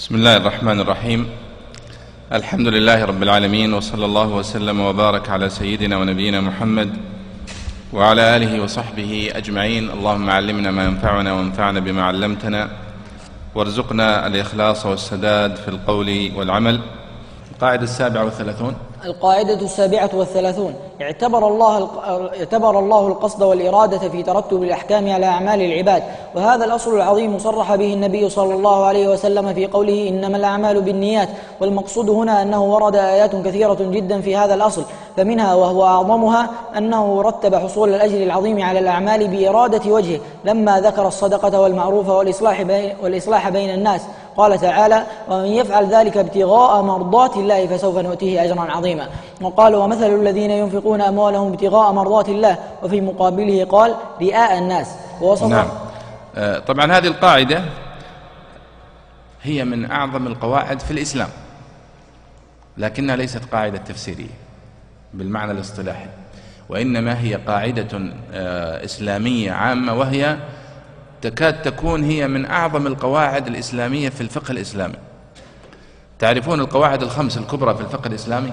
بسم الله الرحمن الرحيم. الحمد لله رب العالمين، وصلى الله وسلم وبارك على سيدنا ونبينا محمد وعلى آله وصحبه أجمعين. اللهم علمنا ما ينفعنا وانفعنا بما علمتنا، وارزقنا الإخلاص والسداد في القول والعمل. القاعدة 37. القاعدة 37. اعتبر الله القصد والإرادة في ترتب الأحكام على أعمال العباد، وهذا الأصل العظيم صرح به النبي صلى الله عليه وسلم في قوله إنما الأعمال بالنيات. والمقصود هنا أنه ورد آيات كثيرة جدا في هذا الأصل، فمنها وهو أعظمها أنه رتب حصول الأجر العظيم على الأعمال بإرادة وجهه لما ذكر الصدقة والمعروف والإصلاح بين الناس. قال تعالى: ومن يفعل ذلك ابتغاء مرضات الله فسوف نؤتيه أجرا عظيما. وقال: ومثل الذين ينفقون أموالهم ابتغاء مرضات الله، وفي مقابله قال: رئاء الناس. نعم. طبعا هذه القاعدة هي من أعظم القواعد في الإسلام، لكنها ليست قاعدة تفسيرية بالمعنى الاصطلاحي، وإنما هي قاعدة إسلامية عامة، وهي تكاد تكون هي من أعظم القواعد الإسلامية في الفقه الإسلامي. تعرفون القواعد الخمس الكبرى في الفقه الإسلامي؟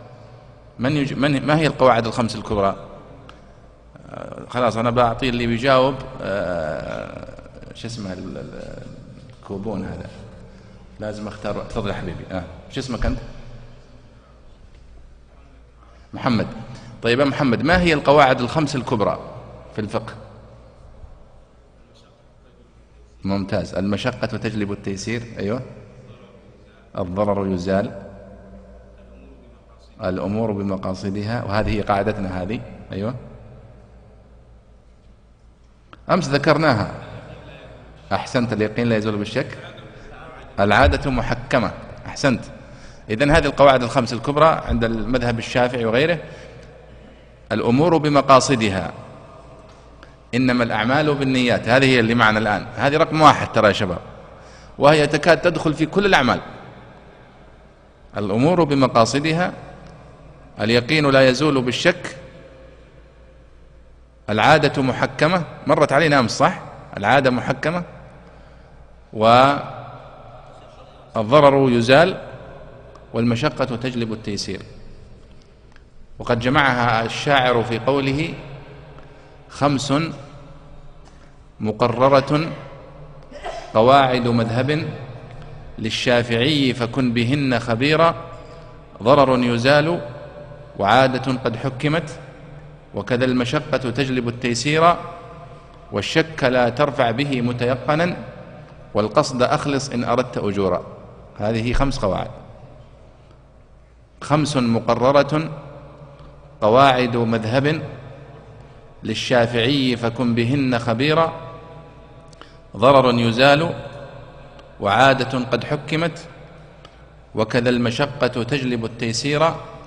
ما هي القواعد الخمس الكبرى؟ خلاص أنا بعطي اللي بيجاوب شو اسمه الكوبون هذا، لازم اختار. تفضل يا حبيبي. شو اسمك أنت؟ محمد. طيب يا محمد، ما هي القواعد الخمس الكبرى في الفقه؟ ممتاز. المشقة تجلب التيسير. أيوة. الضرر يزال. الأمور بمقاصدها، وهذه هي قاعدتنا هذه. أيوة. أمس ذكرناها. أحسنت. اليقين لا يزول بالشك. العادة محكمة. أحسنت. إذن هذه القواعد الخمس الكبرى عند المذهب الشافعي وغيره: الأمور بمقاصدها، إنما الأعمال بالنيات. هذه هي اللي معنا الآن. هذه رقم 1 ترى يا شباب، وهي تكاد تدخل في كل الأعمال. الأمور بمقاصدها، اليقين لا يزول بالشك، العادة محكمة، مرت علينا أمس صح؟ العادة محكمة، والضرر يزال، والمشقة تجلب التيسير. وقد جمعها الشاعر في قوله: 5 مقررة قواعد مذهب للشافعي فكن بهن خبيرا، ضرر يزال وعادة قد حكمت، وكذا المشقة تجلب التيسير، والشك لا ترفع به متيقنا، والقصد أخلص إن أردت أجورا. هذه 5 قواعد. 5 مقررة قواعد مذهب للشافعي فكن بهن خبيرا، ضرر يزال وعادة قد حكمت، وكذا المشقة تجلب التيسير،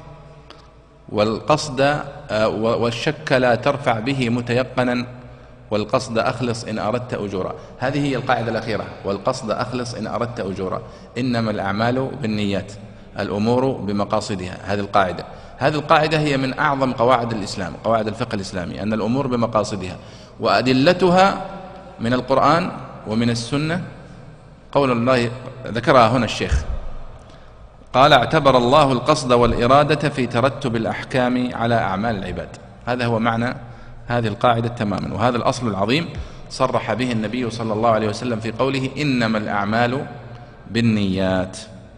والشك لا ترفع به متيقنا، والقصد أخلص إن أردت أجورا. هذه هي القاعدة الأخيرة: والقصد أخلص إن أردت أجورا. إنما الأعمال بالنيات، الأمور بمقاصدها. هذه القاعدة. هذه القاعدة هي من أعظم قواعد الإسلام، قواعد الفقه الإسلامي، أن الأمور بمقاصدها، وأدلتها من القرآن ومن السنة. قول الله ذكرها هنا الشيخ، قال: اعتبر الله القصد والإرادة في ترتب الأحكام على أعمال العباد. هذا هو معنى هذه القاعدة تماما، وهذا الأصل العظيم صرح به النبي صلى الله عليه وسلم في قوله: إنما الأعمال بالنيات.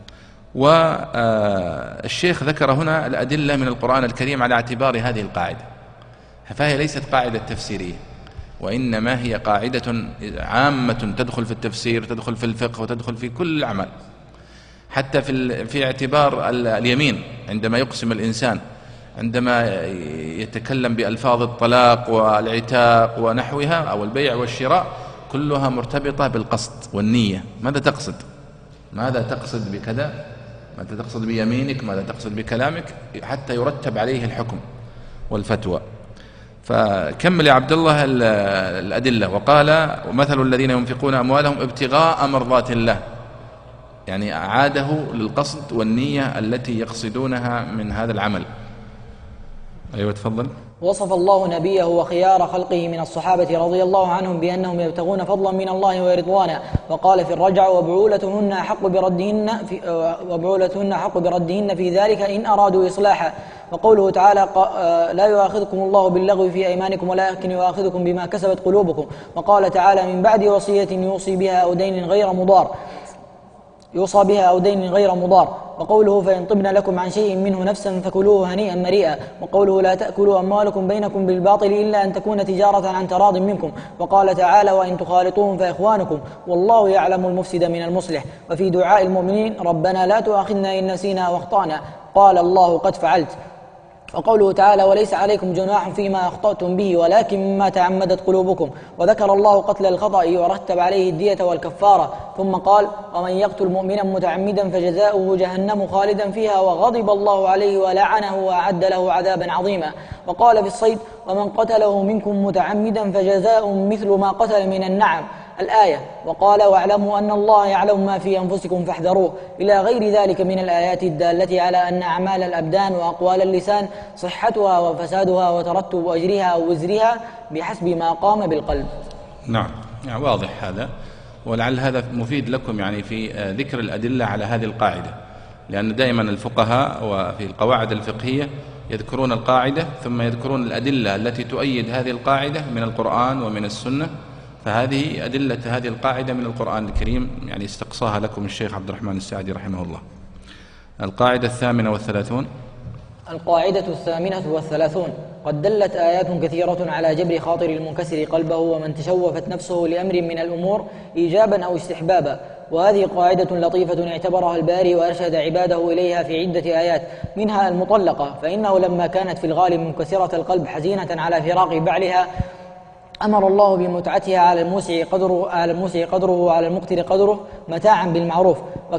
والشيخ ذكر هنا الأدلة من القرآن الكريم على اعتبار هذه القاعدة، فهي ليست قاعدة تفسيرية، وإنما هي قاعدة عامة تدخل في التفسير، تدخل في الفقه، وتدخل في كل الأعمال. حتى في اعتبار اليمين، عندما يقسم الإنسان، عندما يتكلم بألفاظ الطلاق والعتاق ونحوها، أو البيع والشراء، كلها مرتبطة بالقصد والنية. ماذا تقصد؟ ماذا تقصد بكذا؟ ماذا تقصد بيمينك؟ ماذا تقصد بكلامك؟ حتى يرتب عليه الحكم والفتوى. فكمل يا عبد الله الأدلة. وقال: ومثل الذين ينفقون أموالهم ابتغاء مرضات الله، يعني أعاده للقصد والنية التي يقصدونها من هذا العمل. أيوة تفضل. وصف الله نبيه وخيار خلقه من الصحابة رضي الله عنهم بأنهم يبتغون فضلا من الله ورضوانا، وقال في الرجع: وبعولتهن أحق بردهن في ذلك إن أرادوا إصلاحا. وقوله تعالى: لا يؤاخذكم الله باللغو في أيمانكم ولكن يؤاخذكم بما كسبت قلوبكم. وقال تعالى: من بعد وصية يوصي بها أو دين غير مضار. وقوله: فإن طبن لكم عن شيء منه نفسا فكلوه هنيئا مريئا. وقوله: لا تأكلوا أموالكم بينكم بالباطل إلا أن تكون تجارة عن تراض منكم. وقال تعالى: وإن تخالطوهم فإخوانكم والله يعلم المفسد من المصلح. وفي دعاء المؤمنين: ربنا لا تؤاخذنا إن نسينا واخطأنا، قال الله: قد فعلت. وقوله تعالى: وليس عليكم جناح فيما أخطأتم به ولكن ما تعمدت قلوبكم. وذكر الله قتل الخطأ ورتب عليه الدية والكفارة، ثم قال: ومن يقتل مؤمنا متعمدا فجزاؤه جهنم خالدا فيها وغضب الله عليه ولعنه وأعد له عذابا عظيما. وقال في الصيد: ومن قتله منكم متعمدا فجزاء مثل ما قتل من النعم، الآية. وقال: واعلموا أن الله يعلم ما في أنفسكم فاحذروه، إلى غير ذلك من الآيات الدالة على أن أعمال الأبدان وأقوال اللسان صحتها وفسادها وترتب أجرها أو وزرها بحسب ما قام بالقلب. نعم، يعني واضح هذا، ولعل هذا مفيد لكم يعني في ذكر الأدلة على هذه القاعدة، لأن دائما الفقهاء وفي القواعد الفقهية يذكرون القاعدة ثم يذكرون الأدلة التي تؤيد هذه القاعدة من القرآن ومن السنة. فهذه أدلة هذه القاعدة من القرآن الكريم، يعني استقصاها لكم الشيخ عبد الرحمن السعدي رحمه الله. القاعدة 38. القاعدة 38: قد دلت آيات كثيرة على جبر خاطر المنكسر قلبه ومن تشوفت نفسه لأمر من الأمور إيجابا أو استحبابا. وهذه قاعدة لطيفة اعتبرها الباري وأرشد عباده إليها في عدة آيات، منها المطلقة، فإنه لما كانت في الغالب منكسرة القلب حزينة على فراق بعلها أمر الله بمتعتها على الموسع قدره وعلى المقتر قدره متاعا بالمعروف.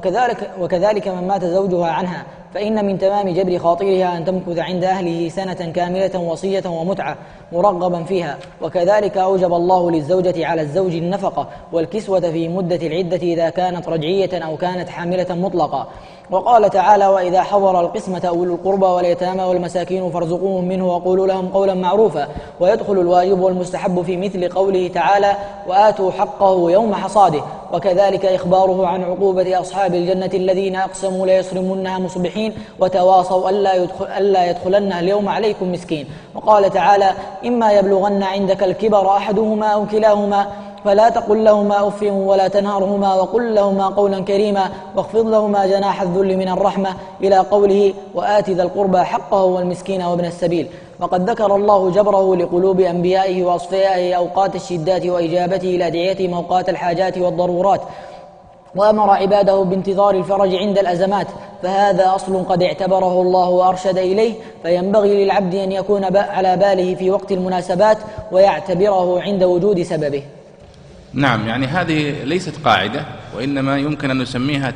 وكذلك من مات زوجها عنها، فإن من تمام جبر خاطرها أن تمكث عند أهله سنة كاملة وصية ومتعة مرغبا فيها. وكذلك أوجب الله للزوجة على الزوج النفقة والكسوة في مدة العدة إذا كانت رجعية أو كانت حاملة مطلقة. وقال تعالى: وإذا حضر القسمة أولو القربى واليتامى والمساكين فارزقوهم منه وقولوا لهم قولا معروفا. ويدخل الواجب والمستحب في مثل قوله تعالى: وآتوا حقه يوم حصاده. وكذلك إخباره عن عقوبة أصحاب الجنة الذين أقسموا ليصرمنها مصبحين وتواصوا ألا يدخلنها اليوم عليكم مسكين. وقال تعالى: إما يبلغن عندك الكبر أحدهما أو كلاهما فلا تقل لهما أف ولا تنهرهما وقل لهما قولا كريما واخفض لهما جناح الذل من الرحمة، إلى قوله: وآت ذا القربى حقه والمسكين وابن السبيل. وقد ذكر الله جبره لقلوب أنبيائه وأصفيائه أوقات الشدات وإجابته إلى دعيتهم أوقات الحاجات والضرورات، وأمر عباده بانتظار الفرج عند الأزمات، فهذا أصل قد اعتبره الله وأرشد إليه، فينبغي للعبد أن يكون على باله في وقت المناسبات ويعتبره عند وجود سببه. نعم، يعني هذه ليست قاعدة، وإنما يمكن أن نسميها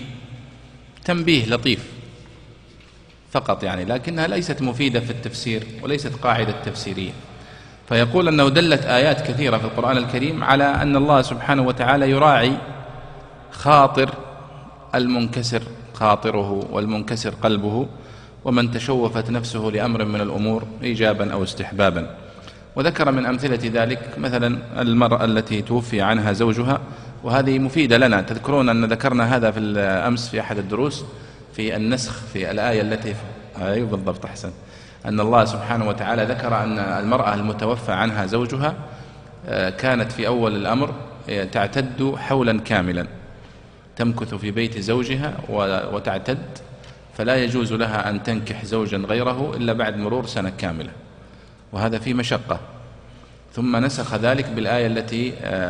تنبيه لطيف فقط، يعني لكنها ليست مفيدة في التفسير وليست قاعدة تفسيرية. فيقول أنه دلت آيات كثيرة في القرآن الكريم على أن الله سبحانه وتعالى يراعي خاطر المنكسر خاطره والمنكسر قلبه ومن تشوفت نفسه لأمر من الأمور إيجابا أو استحبابا. وذكر من أمثلة ذلك مثلا المرأة التي توفي عنها زوجها، وهذه مفيدة لنا. تذكرون أن ذكرنا هذا في الأمس في أحد الدروس في النسخ في الآية التي أيوة بالضبط أحسن، أن الله سبحانه وتعالى ذكر أن المرأة المتوفى عنها زوجها كانت في أول الأمر تعتد حولا كاملا، تمكث في بيت زوجها وتعتد، فلا يجوز لها أن تنكح زوجا غيره إلا بعد مرور سنة كاملة، وهذا في مشقة. ثم نسخ ذلك بالآية التي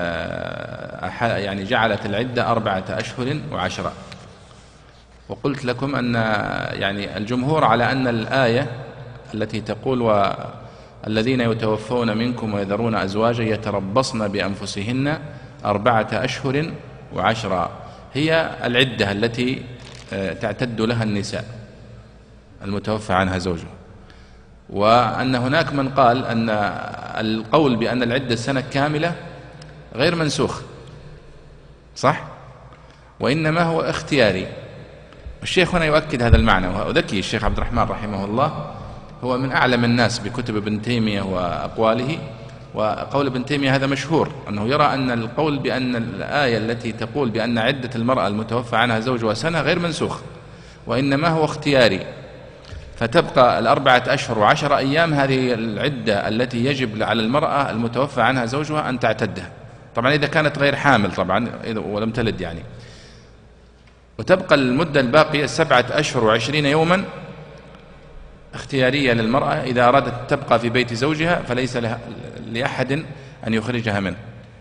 يعني جعلت العدة 4 أشهر و10. وقلت لكم أن يعني الجمهور على أن الآية التي تقول والذين يتوفون منكم ويذرون أزواجا يتربصن بأنفسهن 4 أشهر و10 هي العدة التي تعتد لها النساء المتوفى عنها زوجها. وأن هناك من قال أن القول بأن العدة سنة كاملة غير منسوخ، صح؟ وإنما هو اختياري. الشيخ هنا يؤكد هذا المعنى، وذكي الشيخ عبد الرحمن رحمه الله هو من أعلم الناس بكتب ابن تيمية وأقواله. وقول ابن تيمية هذا مشهور، أنه يرى أن القول بأن الآية التي تقول بأن عدة المرأة المتوفى عنها زوجها سنة غير منسوخ، وإنما هو اختياري، فتبقى 4 أشهر و10 أيام هذه العدة التي يجب على المرأة المتوفى عنها زوجها أن تعتدها، طبعا إذا كانت غير حامل طبعا ولم تلد يعني. وتبقى المدة الباقية 7 أشهر و20 يوما اختيارية للمرأة، إذا أرادت تبقى في بيت زوجها فليس لأحد أن يخرجها منه،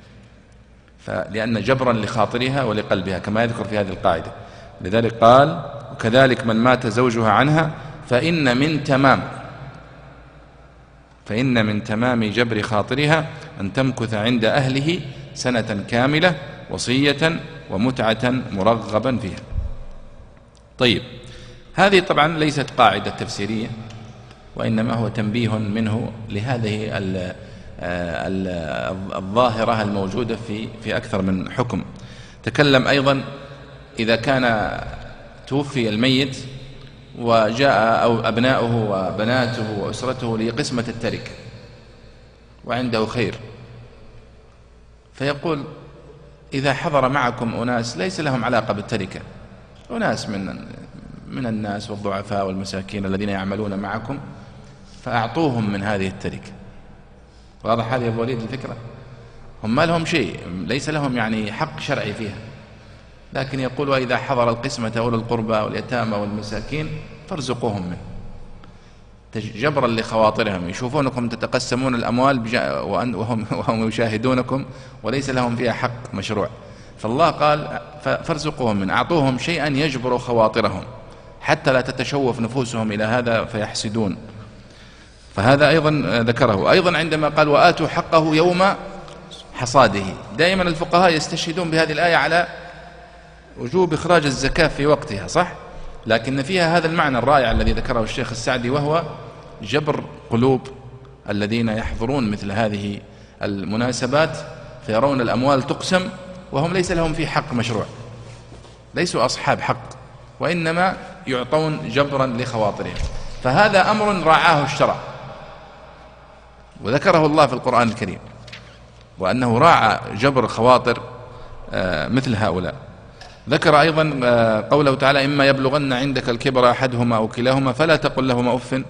لأن جبرا لخاطرها ولقلبها كما يذكر في هذه القاعدة. لذلك قال: وكذلك من مات زوجها عنها فإن من تمام جبر خاطرها أن تمكث عند أهله سنة كاملة وصية ومتعة مرغبا فيها. طيب، هذه طبعا ليست قاعدة تفسيرية، وإنما هو تنبيه منه لهذه الظاهرة الموجودة في أكثر من حكم. تكلم أيضا إذا كان توفي الميت وجاء أو أبناؤه وبناته وأسرته لقسمة التركة وعنده خير، فيقول: إذا حضر معكم أناس ليس لهم علاقة بالتركة، أناس من الناس والضعفاء والمساكين الذين يعملون معكم، فأعطوهم من هذه التركة. واضح هذه أبو وليد الفكرة؟ هم ما لهم شيء، ليس لهم يعني حق شرعي فيها، لكن يقول: وإذا حضر القسمة أولو القربى واليتامى والمساكين فارزقوهم منه، جبرا لخواطرهم، يشوفونكم تتقسمون الأموال وهم يشاهدونكم وليس لهم فيها حق مشروع، فالله قال: فارزقوهم منه، أعطوهم شيئا يجبر خواطرهم حتى لا تتشوف نفوسهم إلى هذا فيحسدون. فهذا أيضا ذكره. أيضا عندما قال: وآتوا حقه يوم حصاده، دائما الفقهاء يستشهدون بهذه الآية على وجوب إخراج الزكاة في وقتها، صح؟ لكن فيها هذا المعنى الرائع الذي ذكره الشيخ السعدي، وهو جبر قلوب الذين يحضرون مثل هذه المناسبات فيرون الأموال تقسم وهم ليس لهم في حق مشروع، ليسوا أصحاب حق، وإنما يعطون جبرا لخواطرهم. فهذا أمر راعاه الشرع وذكره الله في القرآن الكريم، وأنه راعى جبر خواطر مثل هؤلاء. ذكر أيضا قوله تعالى: إما يبلغن عندك الكبر أحدهما أو كلاهما فلا تقل لهما أف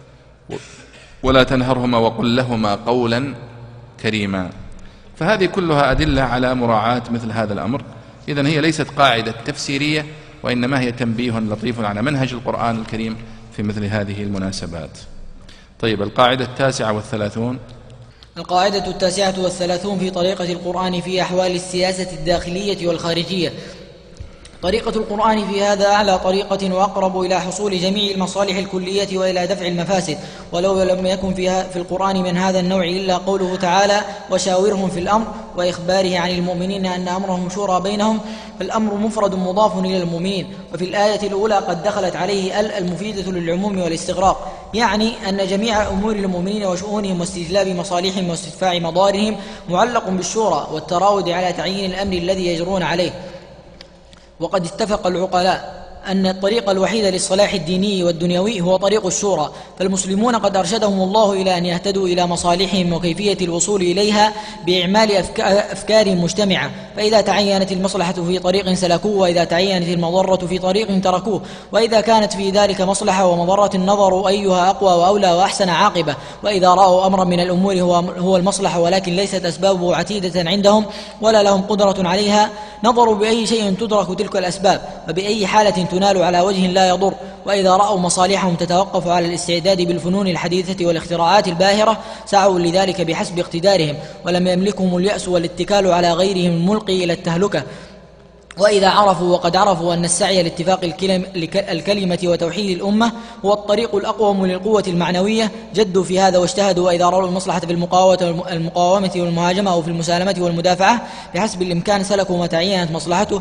ولا تنهرهما وقل لهما قولا كريما. فهذه كلها أدلة على مراعاة مثل هذا الأمر. إذن هي ليست قاعدة تفسيرية، وإنما هي تنبيه لطيف على منهج القرآن الكريم في مثل هذه المناسبات. طيب، القاعدة 39. القاعدة 39 في طريقة القرآن في أحوال السياسة الداخلية والخارجية. طريقة القرآن في هذا أعلى طريقة وأقرب إلى حصول جميع المصالح الكلية وإلى دفع المفاسد، ولو لم يكن في القرآن من هذا النوع إلا قوله تعالى: وشاورهم في الأمر، وإخباره عن المؤمنين أن أمرهم شورى بينهم، فالأمر مفرد مضاف إلى المؤمنين. وفي الآية الأولى قد دخلت عليه المفيدة للعموم والاستغراق، يعني أن جميع أمور المؤمنين وشؤونهم واستجلاب مصالحهم واستدفاع مضارهم معلق بالشورى والتراود على تعيين الأمر الذي يجرون عليه. وقد اتفق العقلاء أن الطريق الوحيد للصلاح الديني والدنيوي هو طريق الشورى، فالمسلمون قد أرشدهم الله إلى أن يهتدوا إلى مصالحهم وكيفية الوصول إليها بإعمال أفكار مجتمعة، فإذا تعينت المصلحة في طريق سلكوه، وإذا تعينت المضرة في طريق تركوه، وإذا كانت في ذلك مصلحة ومضرة نظروا أيها أقوى وأولى وأحسن عاقبة، وإذا رأوا أمرا من الأمور هو المصلحة ولكن ليست أسبابه عتيدة عندهم ولا لهم قدرة عليها، نظروا بأي شيء تدرك تلك الأسباب وبأي حالة تنال على وجه لا يضر. وإذا رأوا مصالحهم تتوقف على الاستعداد بالفنون الحديثة والاختراعات الباهرة سعوا لذلك بحسب اقتدارهم، ولم يملكهم اليأس والاتكال على غيرهم الملقي إلى التهلكة. وإذا عرفوا وقد عرفوا أن السعي لاتفاق الكلمة وتوحيد الأمة هو الطريق الأقوم للقوة المعنوية جدوا في هذا واجتهدوا، وإذا رأوا المصلحة في المقاومة والمهاجمة أو في المسالمة والمدافعة بحسب الإمكان سلكوا ما تعينت مصلحته،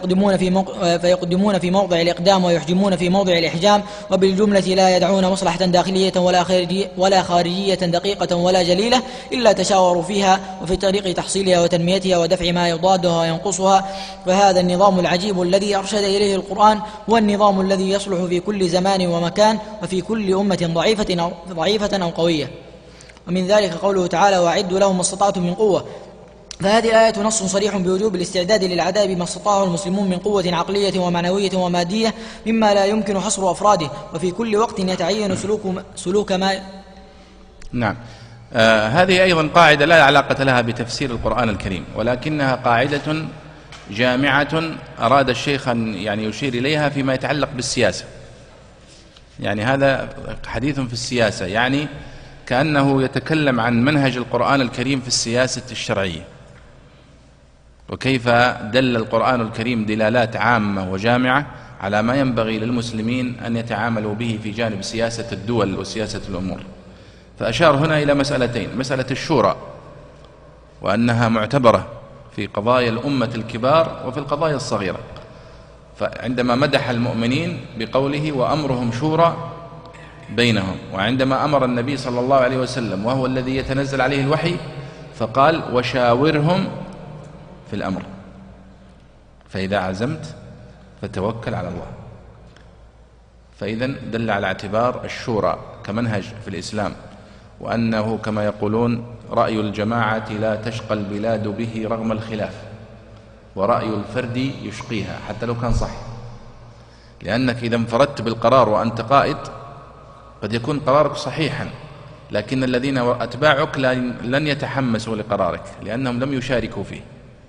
فيقدمون في موضع الإقدام ويحجمون في موضع الإحجام، وبالجملة لا يدعون مصلحة داخلية ولا خارجية دقيقة ولا جليلة إلا تشاوروا فيها وفي طريق تحصيلها وتنميتها ودفع ما يضادها وينقصها. فهذا النظام العجيب الذي أرشد إليه القرآن هو النظام الذي يصلح في كل زمان ومكان وفي كل أمة ضعيفة أو قوية. ومن ذلك قوله تعالى: وأعدوا لهم ما استطعتم من قوة. فهذه الآية نص صريح بوجوب الاستعداد للعداء بما استطاعه المسلمون من قوة عقلية ومعنوية ومادية مما لا يمكن حصر أفراده، وفي كل وقت يتعين سلوك ما. نعم. هذه أيضا قاعدة لا علاقة لها بتفسير القرآن الكريم، ولكنها قاعدة جامعة أراد الشيخ أن يعني يشير إليها فيما يتعلق بالسياسة. يعني هذا حديث في السياسة، يعني كأنه يتكلم عن منهج القرآن الكريم في السياسة الشرعية، وكيف دل القرآن الكريم دلالات عامة وجامعة على ما ينبغي للمسلمين أن يتعاملوا به في جانب سياسة الدول وسياسة الأمور. فأشار هنا إلى مسألتين: مسألة الشورى، وأنها معتبرة في قضايا الأمة الكبار وفي القضايا الصغيرة، فعندما مدح المؤمنين بقوله: وأمرهم شورى بينهم، وعندما أمر النبي صلى الله عليه وسلم وهو الذي يتنزل عليه الوحي فقال: وشاورهم في الأمر، فإذا عزمت فتوكل على الله. فإذن دل على اعتبار الشورى كمنهج في الإسلام، وأنه كما يقولون: رأي الجماعة لا تشقى البلاد به رغم الخلاف، ورأي الفرد يشقيها حتى لو كان صح. لأنك إذا انفردت بالقرار وأنت قائد قد يكون قرارك صحيحا، لكن الذين أتباعك لن يتحمسوا لقرارك لأنهم لم يشاركوا فيه.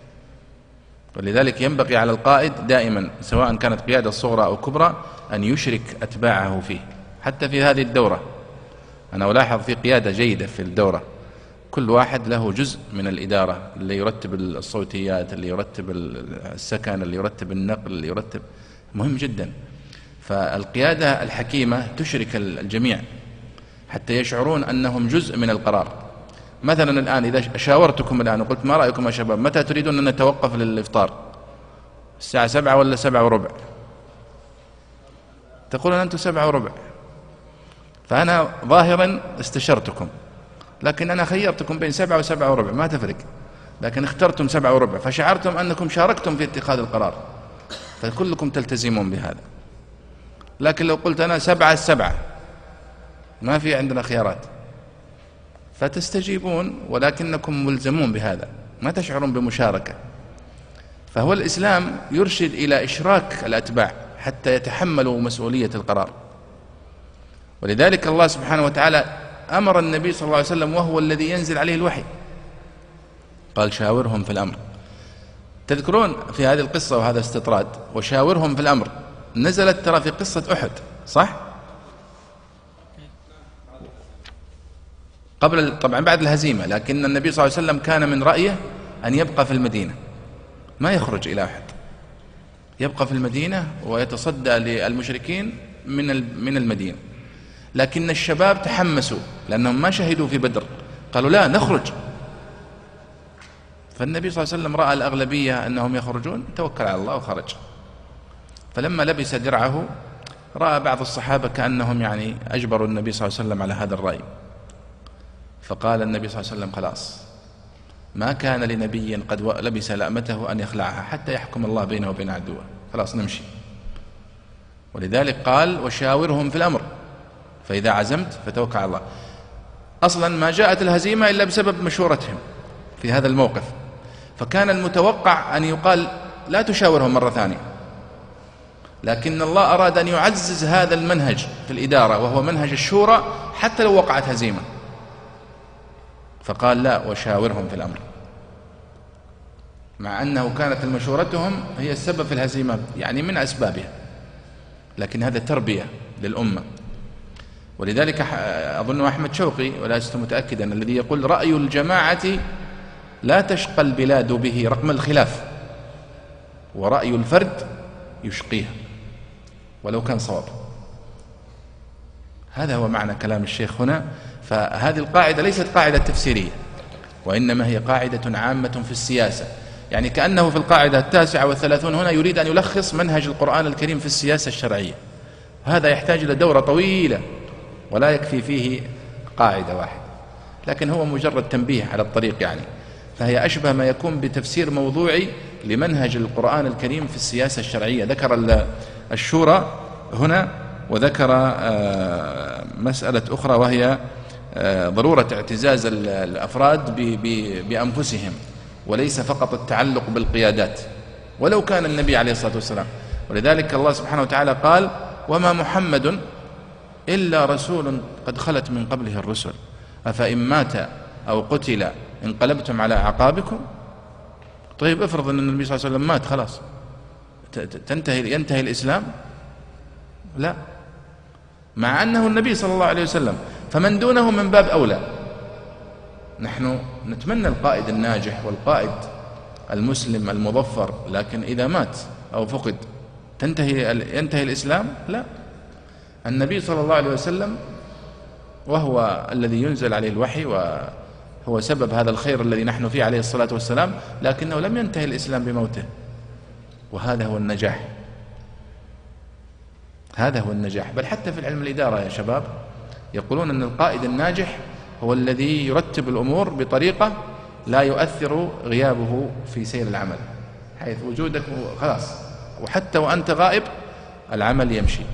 ولذلك ينبغي على القائد دائما سواء كانت قيادة صغرى أو كبرى أن يشرك أتباعه فيه. حتى في هذه الدورة أنا ألاحظ في قيادة جيدة في الدورة، كل واحد له جزء من الإدارة، اللي يرتب الصوتيات، اللي يرتب السكن، اللي يرتب النقل، اللي يرتب، مهم جدا. فالقيادة الحكيمة تشرك الجميع حتى يشعرون أنهم جزء من القرار. مثلا الآن إذا شاورتكم الآن وقلت: ما رأيكم يا شباب، متى تريدون أن نتوقف للإفطار؟ الساعة 7 ولا 7:15؟ تقولون أنتم 7:15، فأنا ظاهرا استشرتكم، لكن أنا خيرتكم بين 7 و7:15 ما تفرق، لكن اخترتم 7:15 فشعرتم أنكم شاركتم في اتخاذ القرار، فكلكم تلتزمون بهذا. لكن لو قلت أنا 7:07 ما في عندنا خيارات، فتستجيبون ولكنكم ملزمون بهذا، ما تشعرون بمشاركة. فهو الإسلام يرشد إلى إشراك الأتباع حتى يتحملوا مسؤولية القرار. ولذلك الله سبحانه وتعالى أمر النبي صلى الله عليه وسلم وهو الذي ينزل عليه الوحي، قال: شاورهم في الأمر. تذكرون في هذه القصة، وهذا استطراد، وشاورهم في الأمر نزلت ترى في قصة أحد، صح؟ قبل طبعا بعد الهزيمة، لكن النبي صلى الله عليه وسلم كان من رأيه أن يبقى في المدينة، ما يخرج إلى أحد، يبقى في المدينة ويتصدى للمشركين من المدينة. لكن الشباب تحمسوا لأنهم ما شهدوا في بدر، قالوا: لا نخرج. فالنبي صلى الله عليه وسلم رأى الأغلبية أنهم يخرجون، توكل على الله وخرج. فلما لبس درعه رأى بعض الصحابة كأنهم يعني أجبروا النبي صلى الله عليه وسلم على هذا الرأي، فقال النبي صلى الله عليه وسلم: خلاص، ما كان لنبي قد لبس لأمته أن يخلعها حتى يحكم الله بينه وبين عدوه، خلاص نمشي. ولذلك قال: وشاورهم في الأمر فإذا عزمت فتوكل على الله. أصلا ما جاءت الهزيمة إلا بسبب مشورتهم في هذا الموقف، فكان المتوقع أن يقال: لا تشاورهم مرة ثانية، لكن الله أراد أن يعزز هذا المنهج في الإدارة وهو منهج الشورى حتى لو وقعت هزيمة، فقال: لا، وشاورهم في الأمر، مع أنه كانت مشورتهم هي السبب في الهزيمة، يعني من أسبابها، لكن هذا تربية للأمة. ولذلك أظن أحمد شوقي ولا لست متأكدا الذي يقول: رأي الجماعة لا تشقى البلاد به رغم الخلاف، ورأي الفرد يشقيها ولو كان صواب. هذا هو معنى كلام الشيخ هنا. فهذه القاعدة ليست قاعدة تفسيرية، وإنما هي قاعدة عامة في السياسة. يعني كأنه في القاعدة 39 هنا يريد أن يلخص منهج القرآن الكريم في السياسة الشرعية. هذا يحتاج إلى دورة طويلة ولا يكفي فيه قاعدة واحدة، لكن هو مجرد تنبيه على الطريق يعني. فهي أشبه ما يكون بتفسير موضوعي لمنهج القرآن الكريم في السياسة الشرعية. ذكر الشورى هنا، وذكر مسألة أخرى وهي ضرورة اعتزاز الأفراد بأنفسهم، وليس فقط التعلق بالقيادات ولو كان النبي عليه الصلاة والسلام. ولذلك الله سبحانه وتعالى قال: وما محمد إلا رسول قد خلت من قبله الرسل أفإن مات أو قتل انقلبتم على أعقابكم. طيب افرض أن النبي صلى الله عليه وسلم مات، خلاص ينتهي الإسلام؟ لا، مع أنه النبي صلى الله عليه وسلم، فمن دونه من باب أولى. نحن نتمنى القائد الناجح والقائد المسلم المظفر، لكن إذا مات أو فقد ينتهي الإسلام؟ لا، النبي صلى الله عليه وسلم وهو الذي ينزل عليه الوحي وهو سبب هذا الخير الذي نحن فيه عليه الصلاة والسلام، لكنه لم ينتهي الإسلام بموته، وهذا هو النجاح. هذا هو النجاح. بل حتى في العلم الإدارة يا شباب يقولون أن القائد الناجح هو الذي يرتب الأمور بطريقة لا يؤثر غيابه في سير العمل، حيث وجودك خلاص، وحتى وأنت غائب العمل يمشي.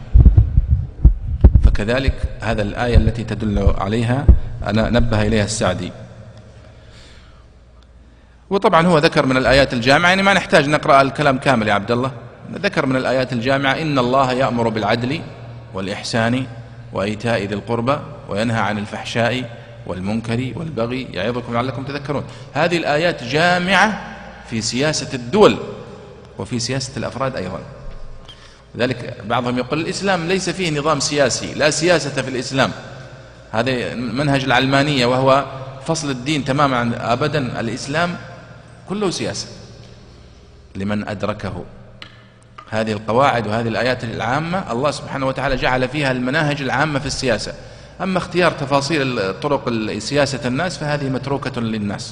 فكذلك هذا الآية التي تدل عليها أنا نبه إليها السعدي. وطبعا هو ذكر من الآيات الجامعة، يعني ما نحتاج نقرأ الكلام كامل يا عبد الله، ذكر من الآيات الجامعة: إن الله يأمر بالعدل والإحسان وإيتاء ذي القربى وينهى عن الفحشاء والمنكر والبغي يعظكم لعلكم تذكرون. هذه الآيات جامعة في سياسة الدول وفي سياسة الأفراد أيضا. لذلك بعضهم يقول الإسلام ليس فيه نظام سياسي، لا سياسة في الإسلام، هذا منهج العلمانية وهو فصل الدين تماما. أبدا، الإسلام كله سياسة لمن أدركه. هذه القواعد وهذه الآيات العامة الله سبحانه وتعالى جعل فيها المناهج العامة في السياسة. أما اختيار تفاصيل طرق سياسة الناس فهذه متروكة للناس،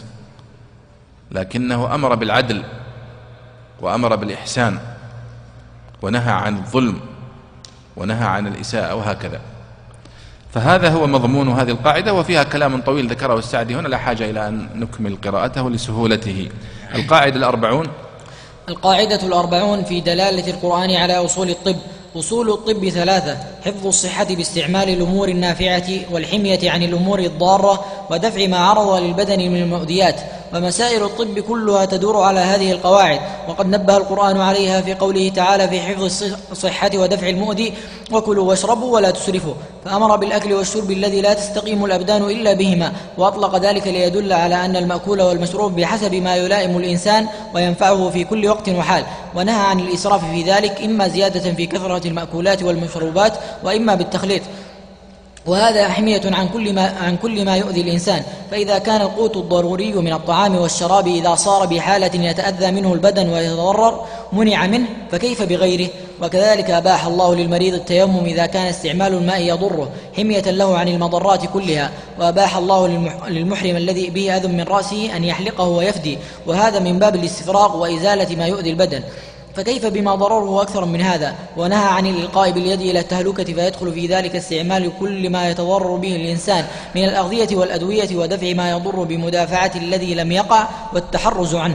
لكنه أمر بالعدل وأمر بالإحسان ونهى عن الظلم ونهى عن الإساءة وهكذا. فهذا هو مضمون هذه القاعدة، وفيها كلام طويل ذكره السعدي هنا، لا حاجة إلى أن نكمل قراءته لسهولته. القاعدة 40. القاعدة 40 في دلالة القرآن على أصول الطب. أصول الطب 3: حفظ الصحة باستعمال الأمور النافعة، والحمية عن الأمور الضارة، ودفع ما عرض للبدن من المؤذيات. ومسائل الطب كلها تدور على هذه القواعد، وقد نبه القرآن عليها في قوله تعالى في حفظ الصحة ودفع المؤذي: وكلوا واشربوا ولا تسرفوا. فأمر بالأكل والشرب الذي لا تستقيم الأبدان إلا بهما، وأطلق ذلك ليدل على أن المأكول والمشروب بحسب ما يلائم الإنسان وينفعه في كل وقت وحال. ونهى عن الإسراف في ذلك، إما زيادة في كثرة المأكولات والمشروبات وإما بالتخليط، وهذا حمية عن كل ما يؤذي الإنسان. فإذا كان القوت الضروري من الطعام والشراب إذا صار بحالة يتأذى منه البدن ويتضرر منع منه، فكيف بغيره؟ وكذلك أباح الله للمريض التيمم إذا كان استعمال الماء يضره حمية له عن المضرات كلها. وأباح الله للمحرم الذي به أذى من رأسه أن يحلقه ويفدي، وهذا من باب الاستفراغ وإزالة ما يؤذي البدن، فكيف بما ضرره أكثر من هذا؟ ونهى عن الإلقاء باليد إلى التهلكة، فيدخل في ذلك استعمال كل ما يتضرر به الإنسان من الأغذية والأدوية، ودفع ما يضر بمدافعة الذي لم يقع والتحرز عنه،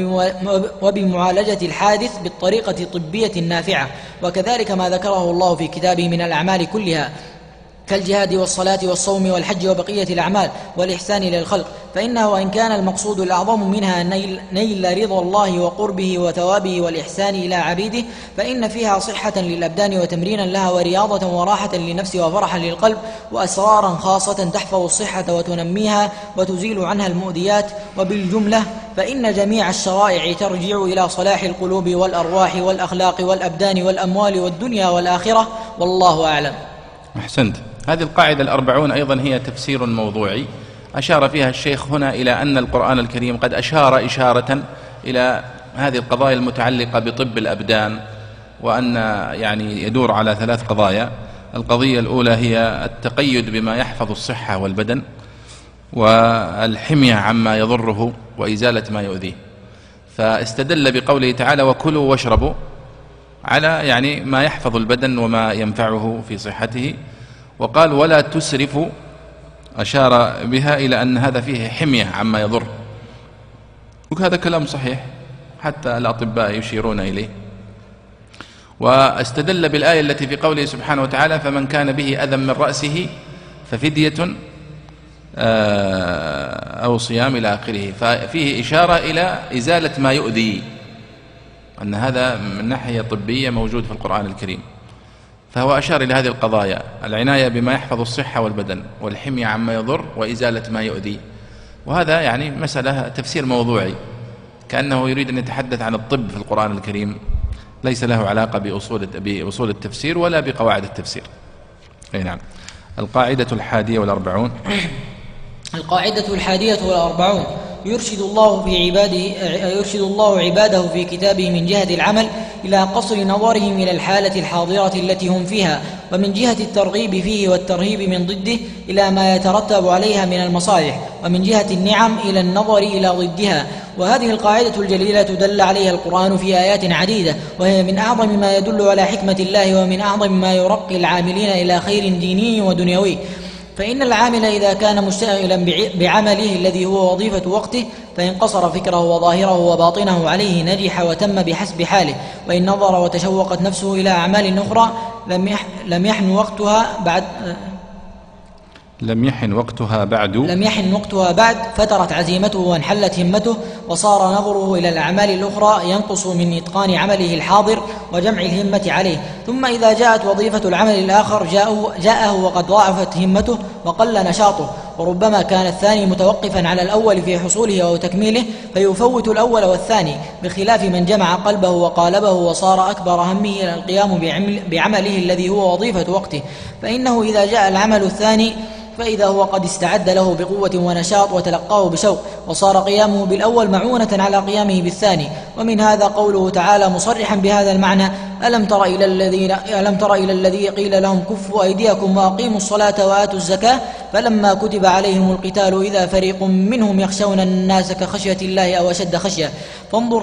وبمعالجة الحادث بالطريقة الطبية النافعة. وكذلك ما ذكره الله في كتابه من الأعمال كلها كالجهاد والصلاة والصوم والحج وبقية الأعمال والإحسان للخلق، فإنه وإن كان المقصود الأعظم منها نيل رضا الله وقربه وثوابه والإحسان إلى عبيده، فإن فيها صحة للأبدان وتمرينا لها ورياضة وراحة للنفس وفرحا للقلب، وأسرارا خاصة تحفظ الصحة وتنميها وتزيل عنها المؤذيات. وبالجملة فإن جميع الشرائع ترجع إلى صلاح القلوب والأرواح والأخلاق والأبدان والأموال والدنيا والآخرة، والله أعلم. أحسنت. هذه القاعدة 40 أيضا هي تفسير موضوعي أشار فيها الشيخ هنا إلى أن القرآن الكريم قد أشار إشارة إلى هذه القضايا المتعلقة بطب الأبدان، وأن يعني يدور على 3 قضايا. القضية الأولى هي التقيد بما يحفظ الصحة والبدن، والحمية عما يضره، وإزالة ما يؤذيه. فاستدل بقوله تعالى وكلوا واشربوا على يعني ما يحفظ البدن وما ينفعه في صحته، وقال ولا تسرفوا، أشار بها إلى أن هذا فيه حمية عما يضر، وهذا كلام صحيح. حتى الأطباء يشيرون إليه. واستدل بالآية التي في قوله سبحانه وتعالى: فمن كان به أذى من رأسه ففدية أو صيام إلى آخره. ففيه إشارة إلى إزالة ما يؤذي، أن هذا من ناحية طبية موجود في القرآن الكريم. فهو أشار إلى هذه القضايا: العناية بما يحفظ الصحة والبدن، والحمية عما يضر، وإزالة ما يؤذي. وهذا يعني مسألة تفسير موضوعي، كأنه يريد أن يتحدث عن الطب في القرآن الكريم، ليس له علاقة بأصول التفسير ولا بقواعد التفسير. أي نعم. القاعدة 41. القاعدة 41: يرشد الله عباده في كتابه من جهة العمل إلى قصر نظرهم إلى الحالة الحاضرة التي هم فيها، ومن جهة الترغيب فيه والترهيب من ضده إلى ما يترتب عليها من المصالح، ومن جهة النعم إلى النظر إلى ضدها. وهذه القاعدة الجليلة دل عليها القرآن في آيات عديدة، وهي من أعظم ما يدل على حكمة الله، ومن أعظم ما يرقي العاملين إلى خير ديني ودنيوي. فإن العامل إذا كان مشتغلا بعمله الذي هو وظيفة وقته، فإن قصر فكره وظاهره وباطنه عليه نجح وتم بحسب حاله. وإن نظر وتشوقت نفسه إلى أعمال أخرى لم يحن وقتها بعد فترت عزيمته وانحلت همته، وصار نظره إلى الأعمال الأخرى ينقص من إتقان عمله الحاضر وجمع الهمة عليه. ثم إذا جاءت وظيفة العمل الآخر جاءه وقد ضاعفت همته وقل نشاطه، وربما كان الثاني متوقفا على الأول في حصوله أو تكميله فيفوت الأول والثاني، بخلاف من جمع قلبه وقالبه وصار أكبر همه إلى القيام بعمله الذي هو وظيفة وقته. فإنه إذا جاء العمل الثاني فإذا هو قد استعد له بقوة ونشاط وتلقاه بشوق، وصار قيامه بالأول معونة على قيامه بالثاني. ومن هذا قوله تعالى مصرحا بهذا المعنى: ألم تر إلى الذي قيل لهم كفوا أيديكم وأقيموا الصلاة وآتوا الزكاة فلما كتب عليهم القتال إذا فريق منهم يخشون الناس كخشية الله أو أشد خشية. فانظر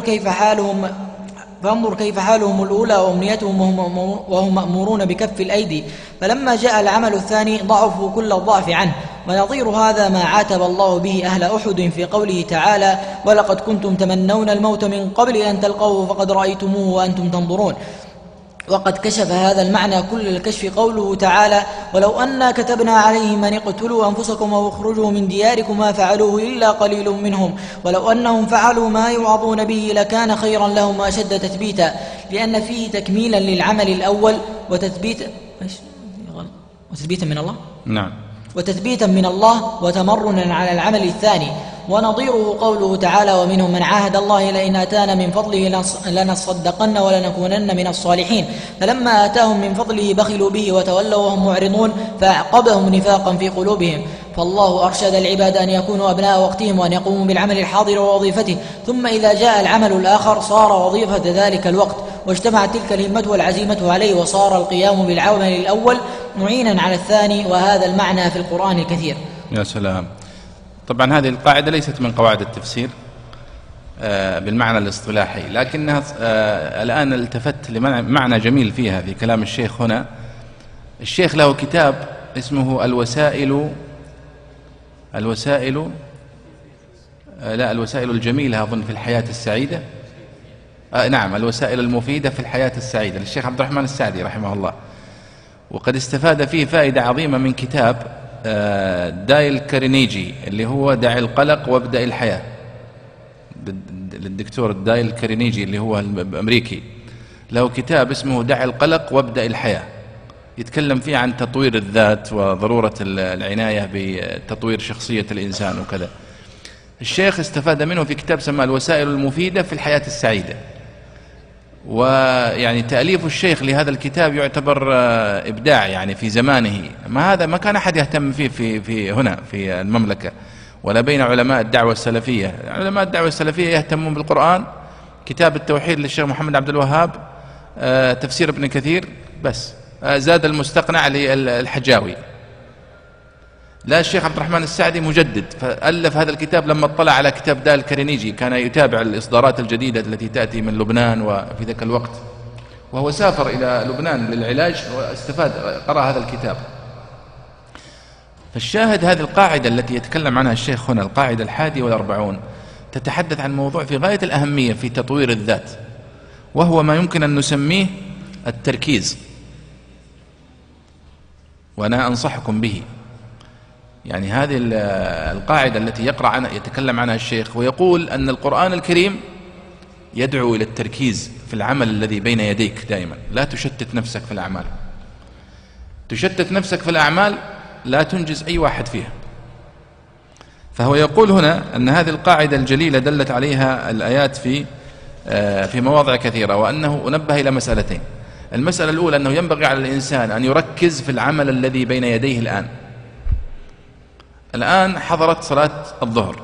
كيف حالهم الأولى وأمنيتهم وهم مأمورون بكف الأيدي، فلما جاء العمل الثاني ضعفوا كل الضعف عنه. ونظير هذا ما عاتب الله به أهل أحد في قوله تعالى: ولقد كنتم تمنون الموت من قبل أن تلقوه فقد رأيتموه وأنتم تنظرون. وقد كشف هذا المعنى كل الكشف قوله تعالى: ولو أنا كتبنا عليهم أن اقتلوا أنفسكم أو اخرجوا من دياركم ما فعلوه إلا قليل منهم، ولو أنهم فعلوا ما يوعظون به لكان خيرا لهم وأشد تثبيتا، لأن فيه تكميلا للعمل الأول وتثبيتا من الله. نعم. وتثبيتا من الله وتمرنا على العمل الثاني. ونظيره قوله تعالى: ومنهم من عاهد الله لئن آتانا من فضله لنصدقن ولنكونن من الصالحين، فلما آتاهم من فضله بخلوا به وتولوا وهم معرضون فأعقبهم نفاقا في قلوبهم. فالله أرشد العباد أن يكونوا أبناء وقتهم وأن يقوموا بالعمل الحاضر ووظيفته، ثم إذا جاء العمل الآخر صار وظيفة ذلك الوقت، واجتمعت تلك الهمة والعزيمة عليه، وصار القيام بالعمل الأول معينا على الثاني. وهذا المعنى في القرآن الكثير. يا سلام. طبعا هذه القاعدة ليست من قواعد التفسير بالمعنى الاصطلاحي، لكنها الآن التفت لمعنى جميل فيها في كلام الشيخ هنا. الشيخ له كتاب اسمه الوسائل الجميلة أظن في الحياة السعيدة. نعم، الوسائل المفيدة في الحياة السعيدة للشيخ عبد الرحمن السعدي رحمه الله. وقد استفاد فيه فائدة عظيمة من كتاب دايل كارنيجي اللي هو دع القلق وابدأ الحياة، للدكتور دايل كارنيجي اللي هو أمريكي، له كتاب اسمه دع القلق وابدأ الحياة، يتكلم فيه عن تطوير الذات وضرورة العناية بتطوير شخصية الإنسان وكذا. الشيخ استفاد منه في كتاب سماه الوسائل المفيدة في الحياة السعيدة. ويعني تأليف الشيخ لهذا الكتاب يعتبر إبداع يعني في زمانه، ما كان أحد يهتم فيه في هنا في المملكة ولا بين علماء الدعوة السلفية. علماء الدعوة السلفية يهتمون بالقرآن، كتاب التوحيد للشيخ محمد عبد الوهاب، تفسير ابن كثير بس، زاد المستقنع للحجاوي. لا، الشيخ عبد الرحمن السعدي مجدد، فألف هذا الكتاب لما اطلع على كتاب دال كارنيجي، كان يتابع الإصدارات الجديدة التي تأتي من لبنان وفي ذاك الوقت، وهو سافر إلى لبنان للعلاج واستفاد، قرأ هذا الكتاب. فالشاهد هذه القاعدة التي يتكلم عنها الشيخ هنا، القاعدة 41، تتحدث عن موضوع في غاية الأهمية في تطوير الذات، وهو ما يمكن أن نسميه التركيز، وأنا أنصحكم به. يعني هذه القاعدة التي يتكلم عنها الشيخ، ويقول أن القرآن الكريم يدعو إلى التركيز في العمل الذي بين يديك دائما. لا تشتت نفسك في الأعمال، تشتت نفسك في الأعمال لا تنجز أي واحد فيها. فهو يقول هنا أن هذه القاعدة الجليلة دلت عليها الآيات في مواضع كثيرة، وأنه أنبه إلى مسألتين. المسألة الأولى أنه ينبغي على الإنسان أن يركز في العمل الذي بين يديه الآن حضرت صلاة الظهر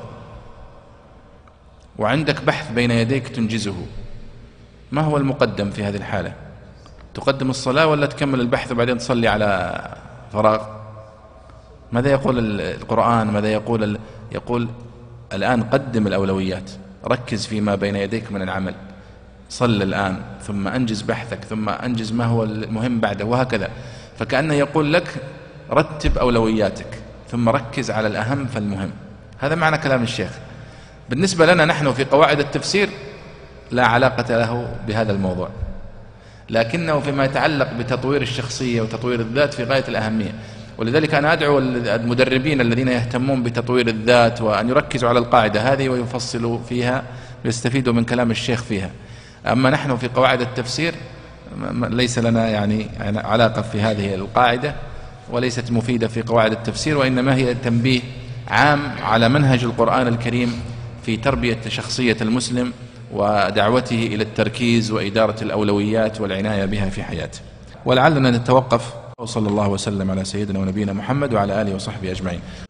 وعندك بحث بين يديك تنجزه، ما هو المقدم في هذه الحالة؟ تقدم الصلاة ولا تكمل البحث وبعدين تصلي على فراغ؟ ماذا يقول القرآن؟ ماذا يقول الآن قدم الأولويات، ركز فيما بين يديك من العمل، صل الآن ثم أنجز بحثك ثم أنجز ما هو المهم بعده، وهكذا. فكأنه يقول لك رتب أولوياتك ثم ركز على الأهم فالمهم. هذا معنى كلام الشيخ. بالنسبة لنا نحن في قواعد التفسير لا علاقة له بهذا الموضوع، لكنه فيما يتعلق بتطوير الشخصية وتطوير الذات في غاية الأهمية. ولذلك أنا أدعو المدربين الذين يهتمون بتطوير الذات وأن يركزوا على القاعدة هذه ويفصلوا فيها ويستفيدوا من كلام الشيخ فيها. أما نحن في قواعد التفسير ليس لنا يعني علاقة في هذه القاعدة، وليست مفيدة في قواعد التفسير، وإنما هي تنبيه عام على منهج القرآن الكريم في تربية شخصية المسلم ودعوته إلى التركيز وإدارة الأولويات والعناية بها في حياته. ولعلنا نتوقف، وصلى الله وسلم على سيدنا ونبينا محمد وعلى آله وصحبه أجمعين.